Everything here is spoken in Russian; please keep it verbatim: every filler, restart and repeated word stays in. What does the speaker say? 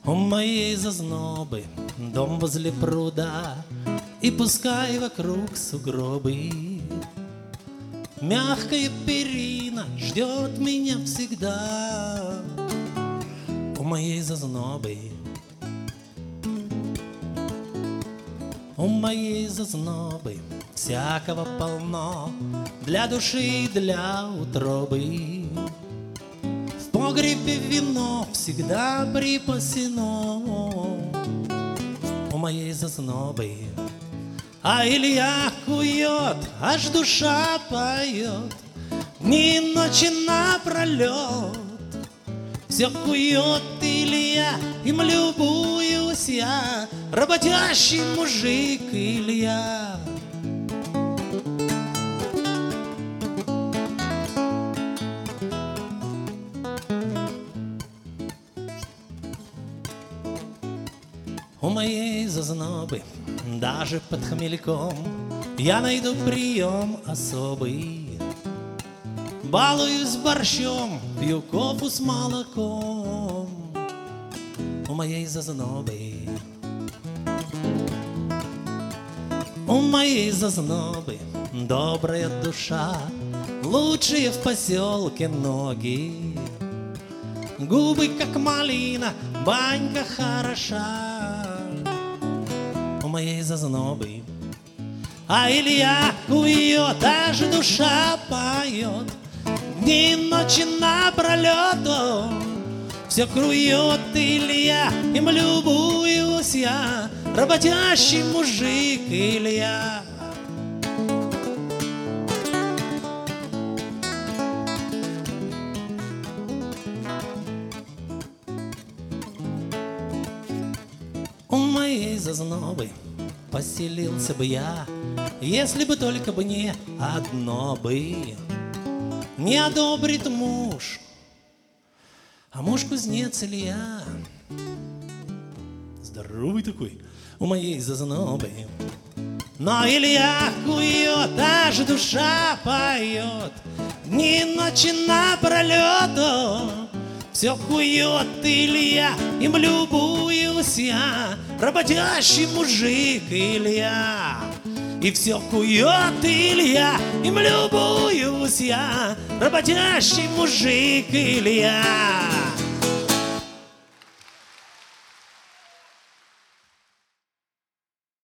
У моей зазнобы дом возле пруда, и пускай вокруг сугробы. Мягкая перина ждет меня всегда у моей зазнобы. У моей зазнобы всякого полно для души и для утробы. В погребе вино всегда припасено у моей зазнобы. А Илья кует, аж душа поет, дни и ночи напролет. Все кует Илья, им любуюсь я, работящий мужик Илья. У моей зазнобы даже под хмельком я найду прием особый. Балуюсь борщом, пью кофу с молоком у моей зазнобы. У моей зазнобы добрая душа, лучшие в поселке ноги. Губы как малина, банька хороша у моей зазнобы. А Илья кует, аж душа поет, дни и ночи напролет. Все крует Илья, им любуюсь я, работящий мужик Илья. У моей зазнобы поселился бы я, если бы только бы не одно бы. Не одобрит муж, а муж кузнец Илья. Здоровый такой у моей зазнобы. Но Илья кует, аж душа поет, дни и ночи напролет. Все кует Илья, им любуюсь я, работящий мужик Илья. И все кует Илья, им любуюсь я, работящий мужик Илья.